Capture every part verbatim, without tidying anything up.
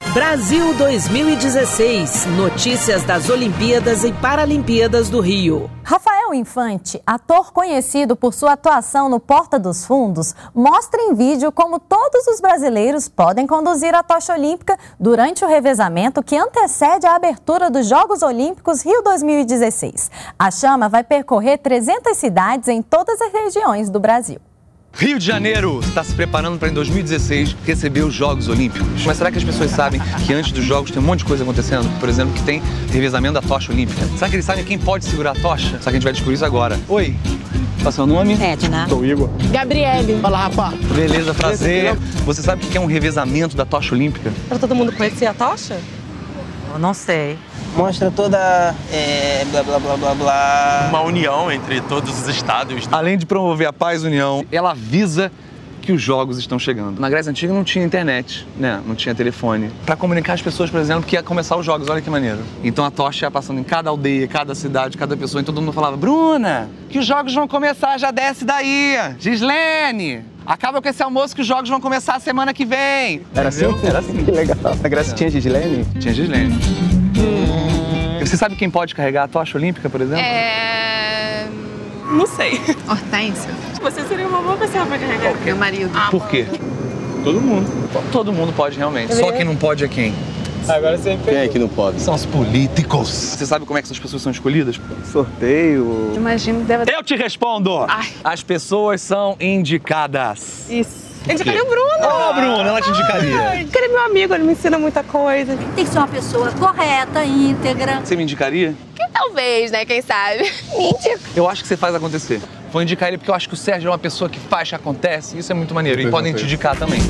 Brasil dois mil e dezesseis. Notícias das Olimpíadas e Paralimpíadas do Rio. Rafael Infante, ator conhecido por sua atuação no Porta dos Fundos, mostra em vídeo como todos os brasileiros podem conduzir a tocha olímpica durante o revezamento que antecede a abertura dos Jogos Olímpicos Rio dois mil e dezesseis. A chama vai percorrer trezentas cidades em todas as regiões do Brasil. Rio de Janeiro está se preparando para em dois mil e dezesseis receber os Jogos Olímpicos. Mas será que as pessoas sabem que antes dos Jogos tem um monte de coisa acontecendo? Por exemplo, que tem revezamento da tocha olímpica. Será que eles sabem quem pode segurar a tocha? Será que a gente vai descobrir isso agora? Oi, qual é o seu nome? Edna. Sou o Igor. Gabriele. Fala, rapaz. Beleza, prazer. Você sabe o que é um revezamento da tocha olímpica? Para todo mundo conhecer a tocha? Eu não sei. Mostra toda, é, blá, blá, blá, blá, blá. Uma união entre todos os estados. Além de promover a paz e a união, ela avisa que os jogos estão chegando. Na Grécia Antiga não tinha internet, né? Não tinha telefone. Para comunicar as pessoas, por exemplo, que ia começar os jogos, olha que maneiro. Então a tocha ia passando em cada aldeia, cada cidade, cada pessoa, e todo mundo falava: Bruna, que os jogos vão começar, já desce daí. Gislene, acaba com esse almoço que os jogos vão começar a semana que vem. Era assim? Era assim. Que legal. Na Grécia tinha Gislene? Tinha Gislene. Hum. Você sabe quem pode carregar a tocha olímpica, por exemplo? É... Não sei. Hortência. Você seria uma boa pessoa para carregar. Meu marido. Ah, por quê? Todo mundo. Todo mundo pode realmente. Só quem não pode é quem? Agora você Quem é que não pode? São os políticos. Você sabe como é que essas pessoas são escolhidas? Sorteio. Imagino que deve... Eu te respondo! Ai. As pessoas são indicadas. Isso. Eu indicaria o Bruno. Ô, oh, Bruno, ela te indicaria. Porque ele é meu amigo, ele me ensina muita coisa. Tem que ser uma pessoa correta, íntegra. Você me indicaria? Que talvez, né? Quem sabe? Me indica. Eu acho que você faz acontecer. Vou indicar ele porque eu acho que o Sérgio é uma pessoa que faz, que acontece. Isso é muito maneiro. E podem te indicar também.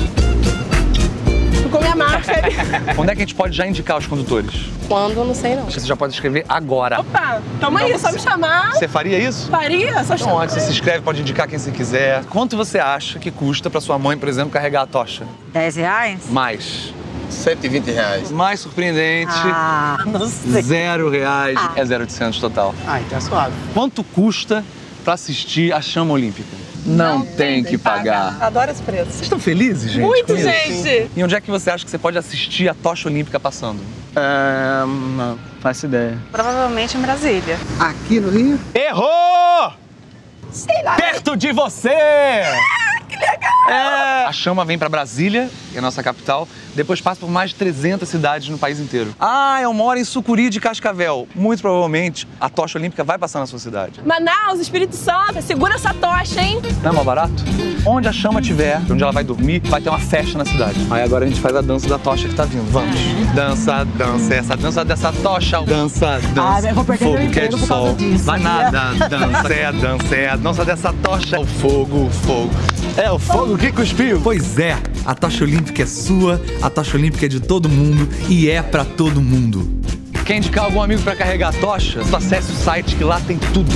Com minha marca. Onde é que a gente pode já indicar os condutores? Quando? Não sei não. Você já pode escrever agora. Opa, tamo aí, só me chamar. Você faria isso? Faria, só Então, chamar. onde você se inscreve, pode indicar quem você quiser. Quanto você acha que custa pra sua mãe, por exemplo, carregar a tocha? dez reais? Mais. cento e vinte reais. Mais surpreendente. Ah, não sei. Zero reais. Ah. É zero oitocentos total. Ah, então é suave. Quanto custa pra assistir a chama olímpica? Não, não tem, tem que pagar. pagar. Adoro esse preço. Vocês estão felizes, gente? Muito, com isso? gente! E onde é que você acha que você pode assistir a tocha olímpica passando? É, não faço ideia. Provavelmente em Brasília. Aqui no Rio? Errou! Sei lá. Perto de você! Ah, que legal! É. A chama vem pra Brasília, que é a nossa capital, depois passa por mais de trezentas cidades no país inteiro. Ah, eu moro em Sucuri de Cascavel. Muito provavelmente a tocha olímpica vai passar na sua cidade. Manaus, Espírito Santo, segura essa tocha, hein? Não é mais barato? Onde a chama estiver, onde ela vai dormir, vai ter uma festa na cidade. Aí agora a gente faz a dança da tocha que tá vindo. Vamos. Dança, dança, essa dança dessa tocha. Dança, dança. Ah, eu vou perder meu fogo que é de emprego por sol. causa disso. Vai nada. Dança, é a dança, é a dança dessa tocha. O fogo, o fogo. É o fogo que cuspiu. Pois é, a tocha olímpica é sua, a tocha olímpica é de todo mundo e é pra todo mundo. Quer indicar algum amigo pra carregar a tocha? Acesse o site que lá tem tudo.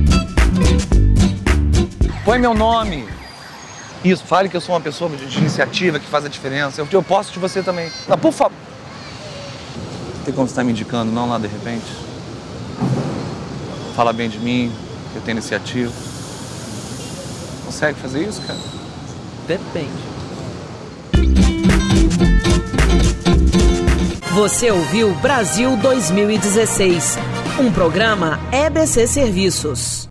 Põe meu nome. Isso, fale que eu sou uma pessoa de, de iniciativa, que faz a diferença. Eu, eu posso de você também. Não, por favor. Tem como você estar me indicando, não lá de repente? Fala bem de mim, que eu tenho iniciativa. Consegue fazer isso, cara? Depende. Você ouviu Brasil dois mil e dezesseis, um programa E B C Serviços.